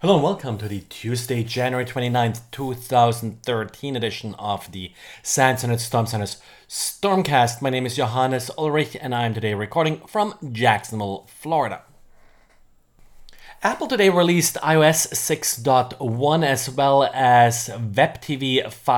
Hello and welcome to the Tuesday, January 29th, 2013 edition of the SANS and Storm Center's Stormcast. My name is Johannes Ulrich and I am today recording from Jacksonville, Florida. Apple today released iOS 6.1 as well as WebTV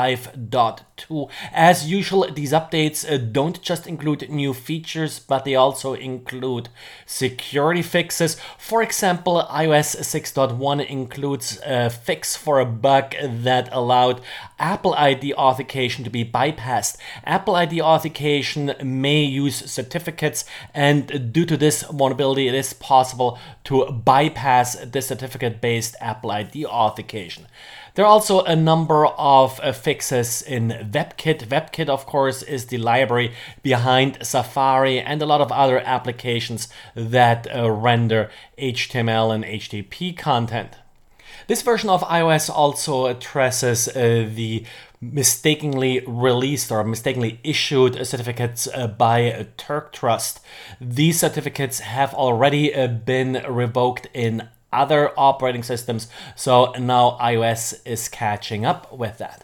5.2. As usual, these updates don't just include new features, but they also include security fixes. For example, iOS 6.1 includes a fix for a bug that allowed Apple ID authentication to be bypassed. Apple ID authentication may use certificates, and due to this vulnerability, it is possible to bypass the certificate-based Apple ID authentication. There are also a number of fixes in WebKit. WebKit, of course, is the library behind Safari and a lot of other applications that render HTML and HTTP content. This version of iOS also addresses the mistakenly released or mistakenly issued certificates by Turk Trust. These certificates have already been revoked in other operating systems, so now iOS is catching up with that.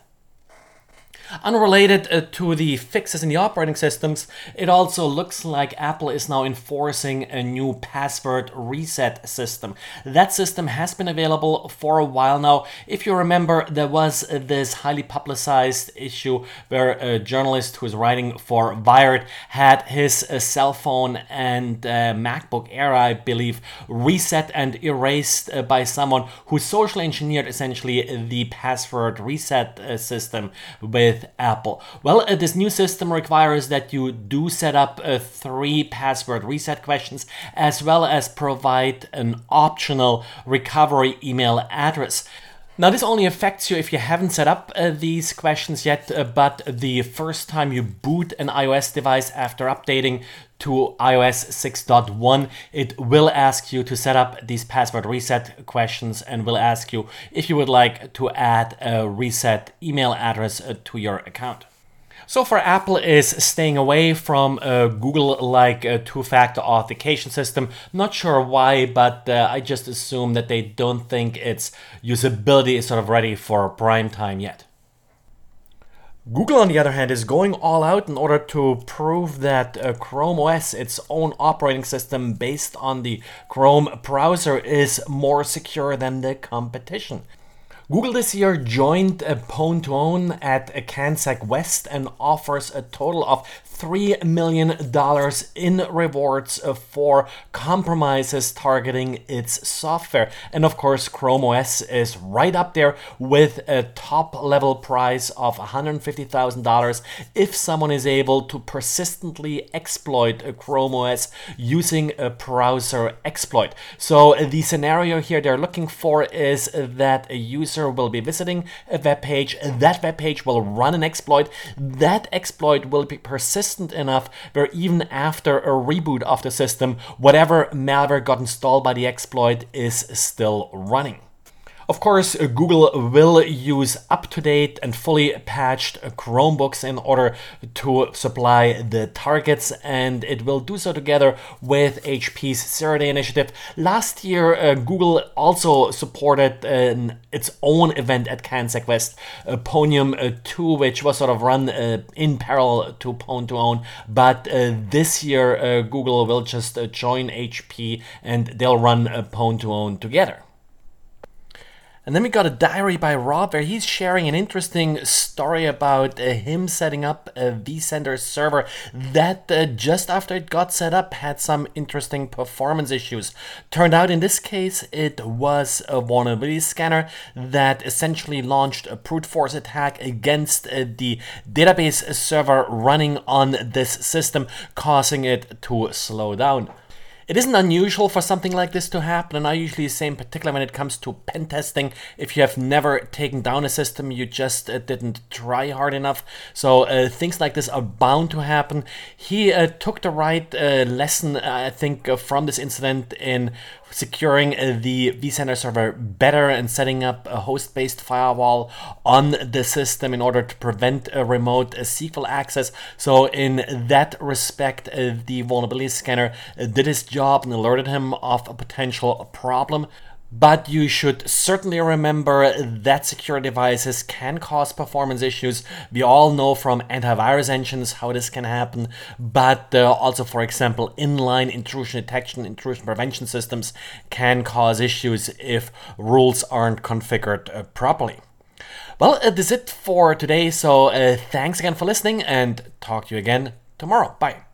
Unrelated to the fixes in the operating systems, it also looks like Apple is now enforcing a new password reset system. That system has been available for a while now. If you remember, there was this highly publicized issue where a journalist who was writing for Wired had his cell phone and MacBook Air, I believe, reset and erased by someone who socially engineered essentially the password reset system with Apple. Well, this new system requires that you do set up 3 password reset questions as well as provide an optional recovery email address. Now, this only affects you if you haven't set up these questions yet, but the first time you boot an iOS device after updating to iOS 6.1, it will ask you to set up these password reset questions and will ask you if you would like to add a reset email address to your account. So far, Apple is staying away from a Google-like two-factor authentication system. Not sure why, but I just assume that they don't think its usability is sort of ready for prime time yet. Google, on the other hand, is going all out in order to prove that Chrome OS, its own operating system based on the Chrome browser, is more secure than the competition. Google this year joined Pwn2Own at CanSec West and offers a total of $3 million in rewards for compromises targeting its software. And of course, Chrome OS is right up there with a top level prize of $150,000 if someone is able to persistently exploit a Chrome OS using a browser exploit. So the scenario here they're looking for is that a user will be visiting a web page, that web page will run an exploit, that exploit will be persistent enough where even after a reboot of the system, whatever malware got installed by the exploit is still running. Of course, Google will use up-to-date and fully patched Chromebooks in order to supply the targets, and it will do so together with HP's Zero Day initiative. Last year, Google also supported its own event at CanSec West, Pwnium 2, which was sort of run in parallel to Pwn2Own, but this year Google will just join HP and they'll run Pwn2Own together. And then we got a diary by Rob where he's sharing an interesting story about him setting up a vCenter server that just after it got set up had some interesting performance issues. Turned out in this case it was a vulnerability scanner that essentially launched a brute force attack against the database server running on this system, causing it to slow down. It isn't unusual for something like this to happen, and I usually say in particular when it comes to pen testing, if you have never taken down a system, you just didn't try hard enough. So things like this are bound to happen. He took the right lesson, I think, from this incident in securing the vCenter server better and setting up a host-based firewall on the system in order to prevent a remote SQL access. So in that respect, the vulnerability scanner did its job and alerted him of a potential problem. But you should certainly remember that secure devices can cause performance issues. We all know from antivirus engines how this can happen, but also, for example, inline intrusion detection, intrusion prevention systems can cause issues if rules aren't configured properly. Well, this is it for today, so thanks again for listening, and talk to you again tomorrow. Bye.